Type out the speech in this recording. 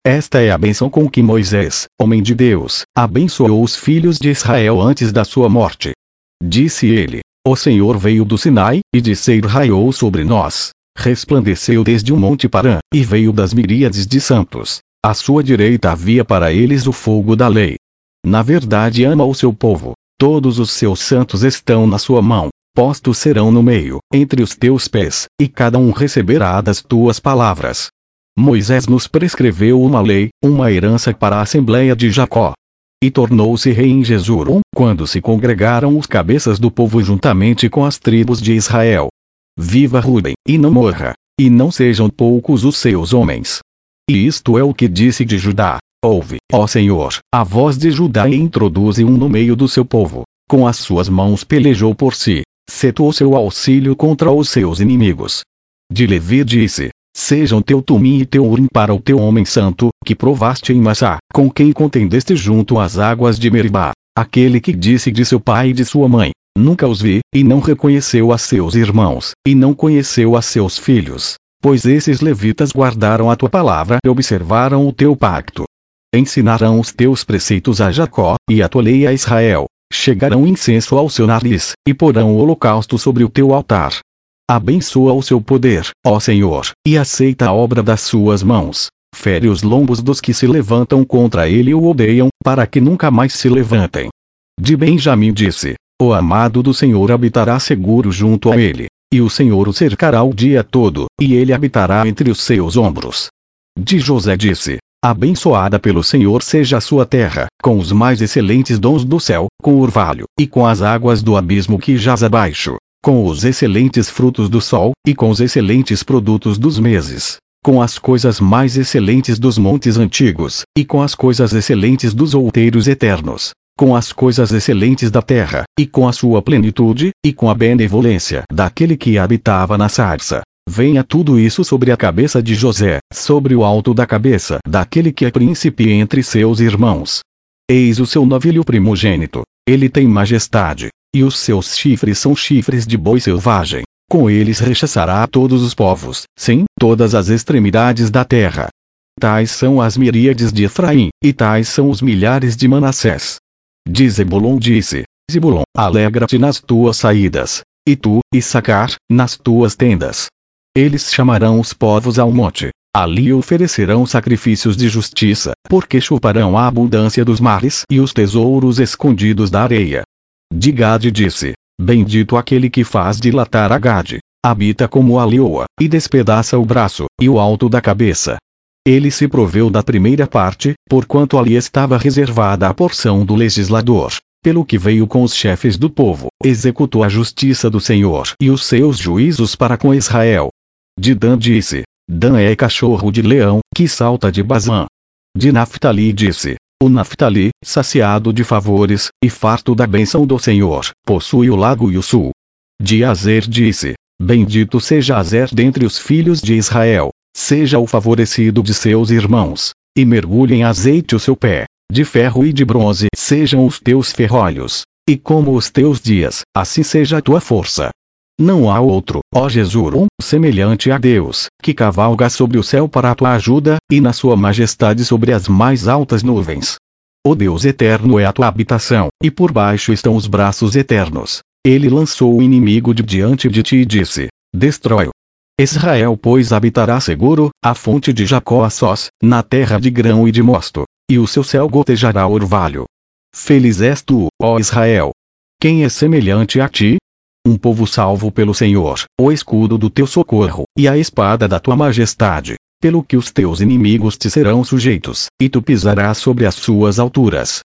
Esta é a bênção com que Moisés, homem de Deus, abençoou os filhos de Israel antes da sua morte. Disse ele: O Senhor veio do Sinai, e de Seir raiou sobre nós. Resplandeceu desde o monte Parã, e veio das miríades de santos. À sua direita havia para eles o fogo da lei. Na verdade ama o seu povo. Todos os seus santos estão na sua mão. Postos serão no meio, entre os teus pés, e cada um receberá das tuas palavras. Moisés nos prescreveu uma lei, uma herança para a Assembleia de Jacó. E tornou-se rei em Jesurun, quando se congregaram os cabeças do povo juntamente com as tribos de Israel. Viva Ruben, e não morra, e não sejam poucos os seus homens. E isto é o que disse de Judá: Ouve, ó Senhor, a voz de Judá, e introduze no meio do seu povo. Com as suas mãos pelejou por si, setou seu auxílio contra os seus inimigos. De Levi disse: Sejam teu Tumim e teu Urim para o teu homem santo, que provaste em Massá, com quem contendeste junto às águas de Meribá. Aquele que disse de seu pai e de sua mãe: Nunca os vi, e não reconheceu a seus irmãos, e não conheceu a seus filhos. Pois esses levitas guardaram a tua palavra e observaram o teu pacto. Ensinarão os teus preceitos a Jacó, e a tua lei a Israel. Chegarão incenso ao seu nariz, e porão o holocausto sobre o teu altar. Abençoa o seu poder, ó Senhor, e aceita a obra das suas mãos. Fere os lombos dos que se levantam contra ele e o odeiam, para que nunca mais se levantem. De Benjamim disse: O amado do Senhor habitará seguro junto a ele. E o Senhor o cercará o dia todo, e ele habitará entre os seus ombros. De José disse: Abençoada pelo Senhor seja a sua terra, com os mais excelentes dons do céu, com o orvalho, e com as águas do abismo que jaz abaixo, com os excelentes frutos do sol, e com os excelentes produtos dos meses, com as coisas mais excelentes dos montes antigos, e com as coisas excelentes dos outeiros eternos, com as coisas excelentes da terra, e com a sua plenitude, e com a benevolência daquele que habitava na sarça. Venha tudo isso sobre a cabeça de José, sobre o alto da cabeça daquele que é príncipe entre seus irmãos. Eis o seu novilho primogênito. Ele tem majestade, e os seus chifres são chifres de boi selvagem. Com eles rechaçará a todos os povos, sim, todas as extremidades da terra. Tais são as miríades de Efraim, e tais são os milhares de Manassés. De Zebulon disse: Zebulon, alegra-te nas tuas saídas, e tu, Issacar, nas tuas tendas. Eles chamarão os povos ao monte, ali oferecerão sacrifícios de justiça, porque chuparão a abundância dos mares e os tesouros escondidos da areia. De Gade disse: Bendito aquele que faz dilatar a Gade, habita como a leoa, e despedaça o braço, e o alto da cabeça. Ele se proveu da primeira parte, porquanto ali estava reservada a porção do legislador. Pelo que veio com os chefes do povo, executou a justiça do Senhor e os seus juízos para com Israel. De Dan disse: Dan é cachorro de leão, que salta de Bazã. De Naftali disse: O Naftali, saciado de favores, e farto da bênção do Senhor, possui o lago e o sul. De Azer disse: Bendito seja Azer dentre os filhos de Israel, seja o favorecido de seus irmãos, e mergulhe em azeite o seu pé. De ferro e de bronze sejam os teus ferrolhos, e como os teus dias, assim seja a tua força. Não há outro, ó Jesurun, semelhante a Deus, que cavalga sobre o céu para a tua ajuda, e na sua majestade sobre as mais altas nuvens. O Deus eterno é a tua habitação, e por baixo estão os braços eternos. Ele lançou o inimigo de diante de ti e disse: Destrói-o. Israel, pois, habitará seguro, a fonte de Jacó a sós, na terra de grão e de mosto, e o seu céu gotejará orvalho. Feliz és tu, ó Israel! Quem é semelhante a ti? Um povo salvo pelo Senhor, o escudo do teu socorro, e a espada da tua majestade, pelo que os teus inimigos te serão sujeitos, e tu pisarás sobre as suas alturas.